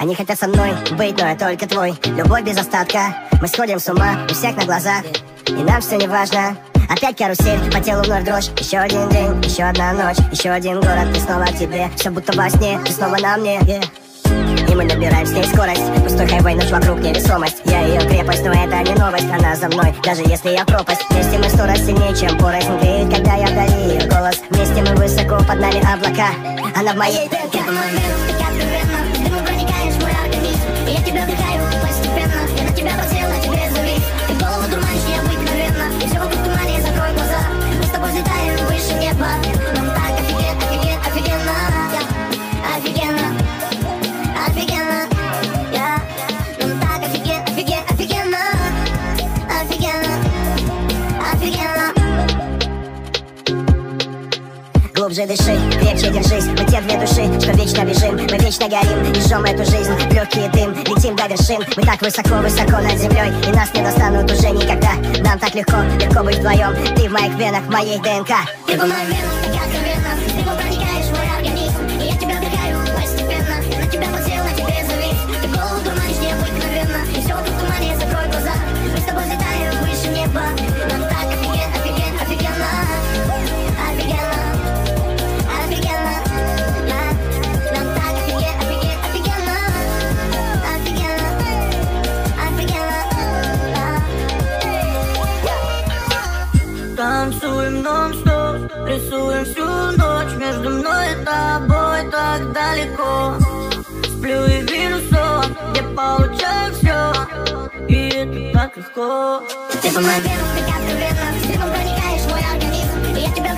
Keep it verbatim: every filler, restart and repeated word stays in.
Они хотят со мной быть, но я только твой. Любовь без остатка, мы сходим с ума у всех на глазах, и нам все не важно. Опять карусель, по телу вновь дрожь. Еще один день, еще одна ночь, еще один город, и снова к тебе. Все будто во сне, ты снова на мне, yeah. И мы набираем с ней скорость. Пустой хайвей, ночь вокруг невесомость. Я ее крепость, но это не новость. Она за мной, даже если я пропасть. Вместе мы сто раз сильнее, чем порознь греет, когда я вдали ее голос. Вместе мы высоко, под нами облака. Она в моей ДНК. Ты дымом проникаешь в мой организм, и я тебя вдыхаю постепенно. Я на тебя подсел, на тебе завис. Ты голову дурманишь необыкновенно, и все вокруг тумане, закрой глаза. Мы с тобой взлетаем выше неба. Нам так офиген, офиген, офигенно, офигенно, офигенно, я. Нам так офиген, офиген, офигенно, офигенно, офигенно. Глубже дыши, крепче держись. Мы те две души, что вечно бежим. Мы вечно горим и жжем эту жизнь. Легкий дым, летим до вершин. Мы так высоко-высоко над землей, и нас не достанут уже никогда. Нам так легко, легко быть вдвоем. Ты в моих венах, в моей ДНК. Ты по моим венам, так откровенно. Ты проникаешь в мой организм, и я тебя вдыхаю постепенно. Я на тебя подсел, на тебе завис. Ты голову дурманишь необыкновенно, и все вокруг тумане, закрой глаза. Мы с тобой взлетаем выше неба. Нам так офиген, офиген, офигенно, офигенно, офигенно, нам так офиген, офиген, офигенно, офигенно, офигенно. Танцуем нон-стоп, рисуем всю ночь. Между мной и тобой так далеко. Сплю и вижу сон, где получаю все, и это так легко. Ты по моим венам, так откровенно. Ты проникаешь в мой организм, и я тебя